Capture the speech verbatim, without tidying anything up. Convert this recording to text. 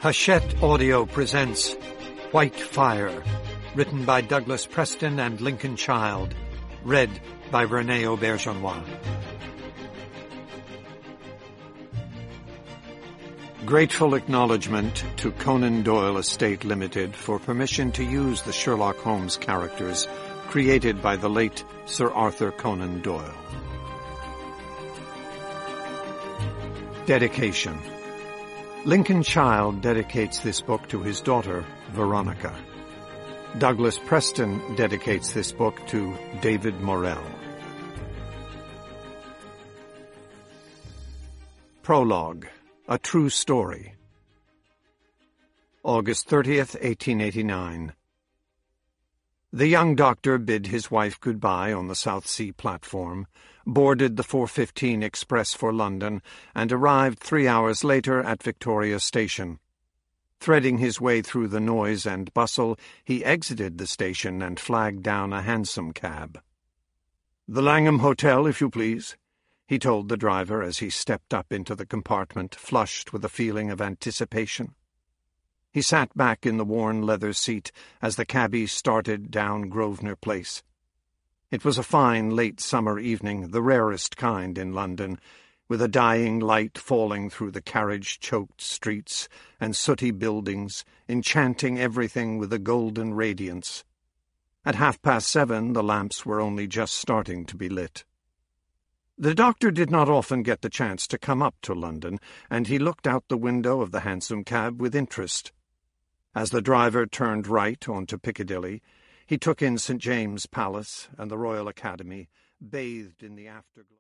Hachette Audio presents White Fire, written by Douglas Preston and Lincoln Child, read by René Auberjonois. Grateful acknowledgement to Conan Doyle Estate Limited for permission to use the Sherlock Holmes characters created by the late Sir Arthur Conan Doyle. Dedication. Lincoln Child dedicates this book to his daughter, Veronica. Douglas Preston dedicates this book to David Morrell. Prologue. A True Story. August thirtieth, eighteen eighty-nine. The young doctor bid his wife goodbye on the South Sea platform, boarded the four fifteen express for London, and arrived three hours later at Victoria Station. Threading his way through the noise and bustle, he exited the station and flagged down a hansom cab. "The Langham Hotel, if you please," he told the driver as he stepped up into the compartment, flushed with a feeling of anticipation. He sat back in the worn leather seat as the cabby started down Grosvenor Place. It was a fine late summer evening, the rarest kind in London, with a dying light falling through the carriage-choked streets and sooty buildings, enchanting everything with a golden radiance. At half-past seven the lamps were only just starting to be lit. The doctor did not often get the chance to come up to London, and he looked out the window of the hansom cab with interest. As the driver turned right onto Piccadilly, he took in Saint James's Palace and the Royal Academy, bathed in the afterglow.